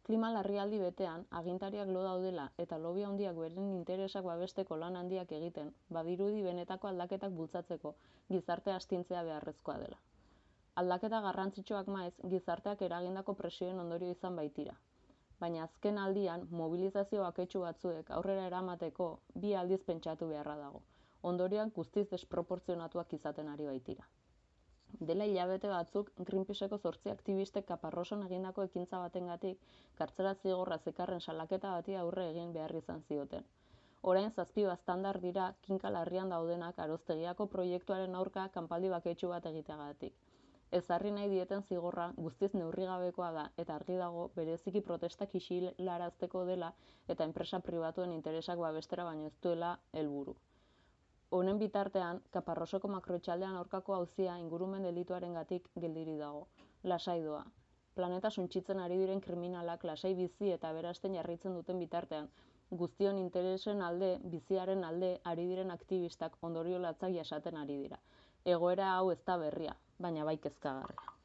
Klima larrialdi betean, agintariak lo daudela eta lobby handiak beren interesak babesteko lan handiak egiten, badirudi benetako aldaketak bultzatzeko gizartea astintzea beharrezkoa dela. Aldaketa garrantzitsuak maiz, gizarteak eragindako presioen ondorio izan baitira. Baina azken aldian, mobilizazio baketsu batzuek aurrera eramateko bi aldiz pentsatu beharra dago. Ondorioak guztiz desproportzionatuak izaten ari baitira. Dela hilabete batzuk, Greenpeaceko 8 aktivistek Kaparroson egindako ekintza batengatik kartzela zigorra zekarren salaketa bati aurre egin behar izan zioten. Orain 7 baztandar dira kinka larrian daudenak Aroztegiako proiektuaren aurka kanpaldi baketsu bat egiteagatik. Ezarri nahi dieten zigorra guztiz neurrigabekoa da eta argi dago bereziki protestak isilarazteko dela eta enpresa pribatuen interesak babestera baino ez duela helburu. Honen bitartean, Kaparrosoko makroetxaldean aurkako auzia ingurumen delituarengatik geldirik dago. Lasai doa. Planeta suntsitzen ari diren kriminalak lasai bizi eta aberasten jarraitzen duten bitartean, guztion interesen alde, biziaren alde ari diren aktivistak ondorio latzak jasaten ari dira. Egoera hau ez da berria, baina bai kezkagarria.